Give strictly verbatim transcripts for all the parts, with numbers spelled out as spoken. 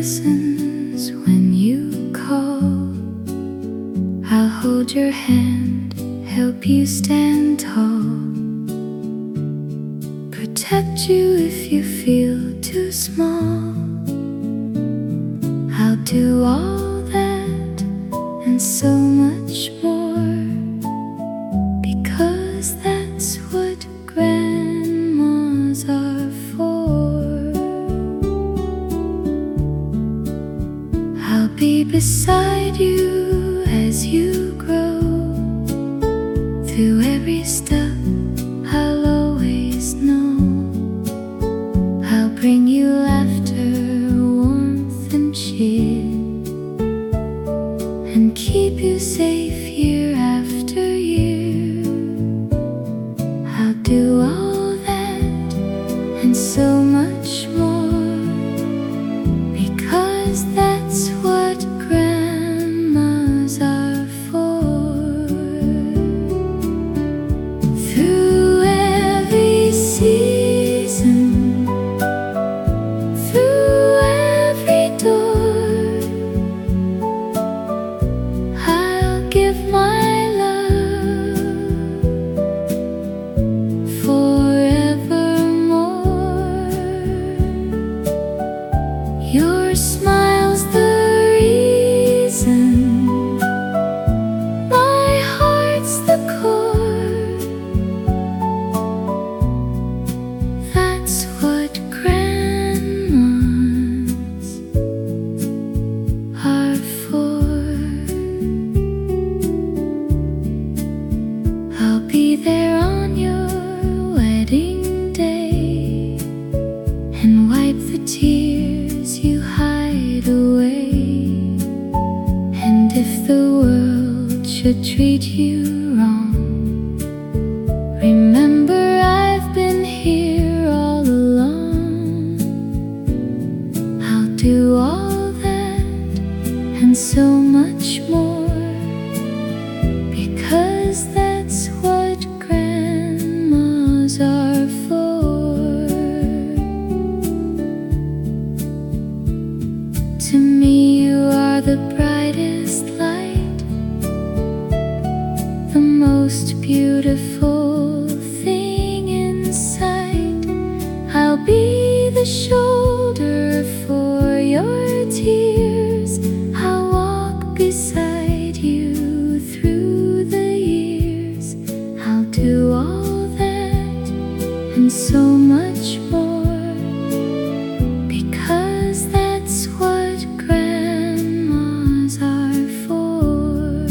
listens when you call. I'll hold your hand, help you stand tall, protect you if you feel too small. I'll do all that and so much more, because that's what grandmas are for. I'll be beside you as you grow. Through every step I'll always know. I'll bring you laughter, warmth and cheer, and keep you safe year after year. I'll do all that and so much more, because that's what grandmas are for. Through every season, through every door, I'll give my love forevermore. Your smile's the reason, my heart's the core. That's what grandmas are for. I'll be there on your wedding day and wipe the tears you hide away. And if the world should treat you wrong, remember I've been here all along. I'll do all that and so much more, because that's what grandmas are for. To me you are the brightest light, the most beautiful thing in sight. I'll be the shoulder for your tears. I'll walk beside you through the years. I'll do all that and so much more, because that's what grandmas are for.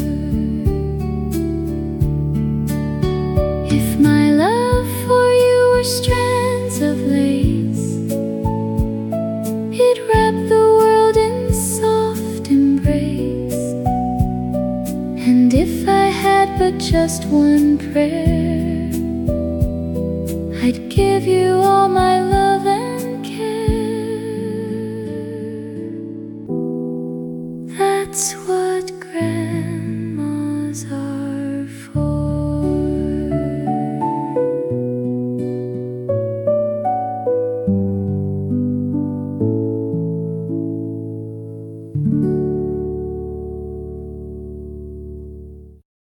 If my love for you were strands of lace, it'd wrap the world in soft embrace. And if I had but just one prayer, I'd give you all my